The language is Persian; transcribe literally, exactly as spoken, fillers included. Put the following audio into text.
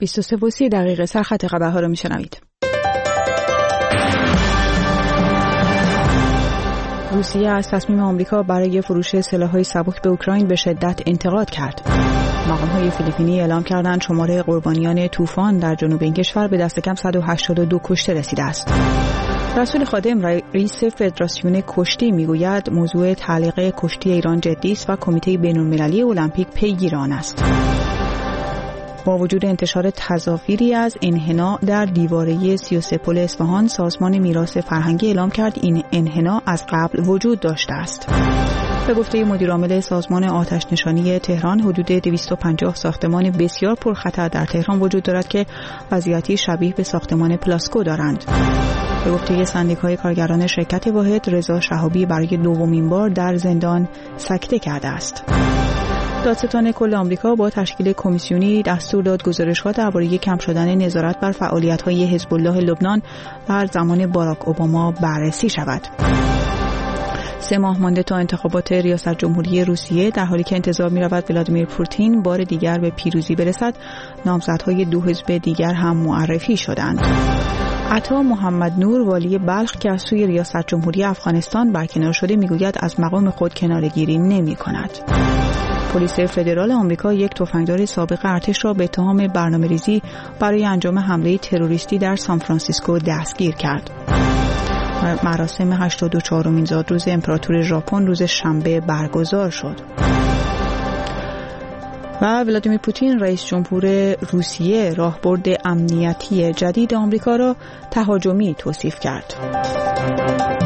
بیست و سه و سی دقیقه سرخط خبرها رو میشنوید. روسیه از تصمیم آمریکا برای فروش سلاح‌های سبک به اوکراین به شدت انتقاد کرد. مقام‌های فیلیپینی اعلام کردند شماره قربانیان طوفان در جنوب این کشور به دست کم صد و هشتاد و دو کشته رسیده است. رسول خادم رئیس فدراسیون کشتی میگوید موضوع تعلیق کشتی ایران جدی است و کمیته بین‌المللی المپیک پیگیر آن است. با وجود انتشار تظاهری از انحناء در دیواره سی و سه پل اصفهان، سازمان میراث فرهنگی اعلام کرد این انحناء از قبل وجود داشته است. به گفته مدیرعامل سازمان آتش نشانی تهران، حدود دویست و پنجاه ساختمان بسیار پرخطر در تهران وجود دارد که وضعیتی شبیه به ساختمان پلاسکو دارند. به گفته سندیکای کارگران شرکت واحد، رضا شهابی برای دومین بار در زندان سکته کرده است. دادستان کل آمریکا با تشکیل کمیسیونی دستور داد گزارش‌ها درباره کم شدن نظارت بر فعالیت‌های حزب الله لبنان در زمان باراک اوباما بررسی شود. سه ماه مانده تا انتخابات ریاست جمهوری روسیه، در حالی که انتظار می‌رود ولادیمیر پوتین بار دیگر به پیروزی برسد، نامزدهای دو حزب دیگر هم معرفی شدند. عطا محمد نور، والی بلخ که از سوی ریاست جمهوری افغانستان برکنار شده، میگوید از مقام خود کناره‌گیری نمی‌کند. پلیس فدرال آمریکا یک تفنگدار سابق ارتش را به اتهام برنامه‌ریزی برای انجام حمله تروریستی در سانفرانسیسکو دستگیر کرد. مراسم هشتاد و چهارمین زادروز امپراتور ژاپن روز شنبه برگزار شد. و ولادیمیر پوتین رئیس جمهور روسیه راهبرد امنیتی جدید آمریکا را تهاجمی توصیف کرد.